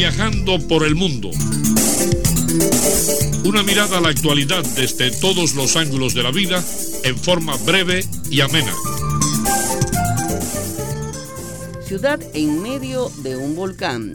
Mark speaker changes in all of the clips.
Speaker 1: Viajando por el mundo. Una mirada a la actualidad desde todos los ángulos de la vida en forma breve y amena.
Speaker 2: Ciudad en medio de un volcán.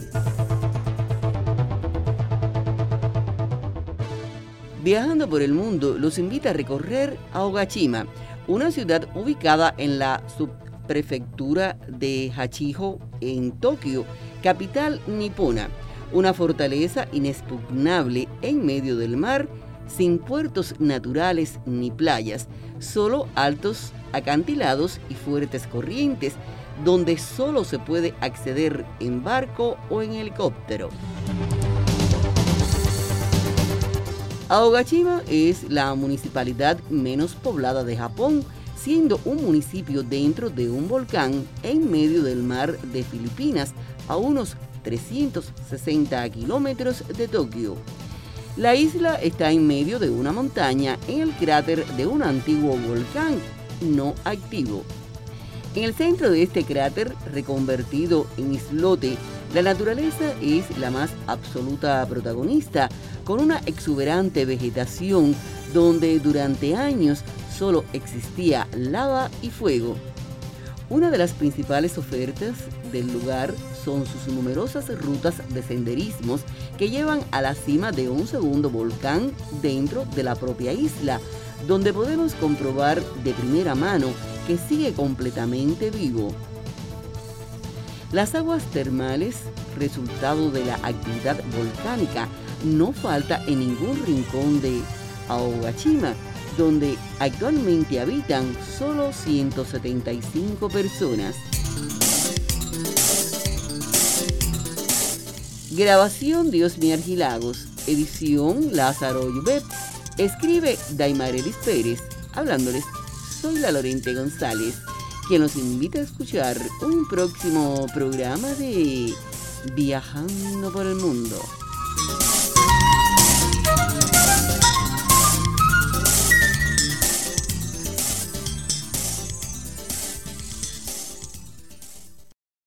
Speaker 2: Viajando por el mundo los invita a recorrer Aogashima, una ciudad ubicada en la subprefectura de Hachijo, en Tokio, capital nipona. Una fortaleza inexpugnable en medio del mar, sin puertos naturales ni playas, solo altos acantilados y fuertes corrientes, donde solo se puede acceder en barco o en helicóptero. Aogashima es la municipalidad menos poblada de Japón, siendo un municipio dentro de un volcán en medio del mar de Filipinas, a unos 360 kilómetros de Tokio. La isla está en medio de una montaña en el cráter de un antiguo volcán no activo. En el centro de este cráter, reconvertido en islote, la naturaleza es la más absoluta protagonista, con una exuberante vegetación donde durante años solo existía lava y fuego. Una de las principales ofertas del lugar son sus numerosas rutas de senderismos que llevan a la cima de un segundo volcán dentro de la propia isla, donde podemos comprobar de primera mano que sigue completamente vivo. Las aguas termales, resultado de la actividad volcánica, no falta en ningún rincón de Aogashima, donde actualmente habitan solo 175 personas. Grabación Diosmi Argilagos, edición Lázaro Yubet, escribe Daimarelis Pérez, hablándoles soy la Lorente González, quien los invita a escuchar un próximo programa de Viajando por el Mundo.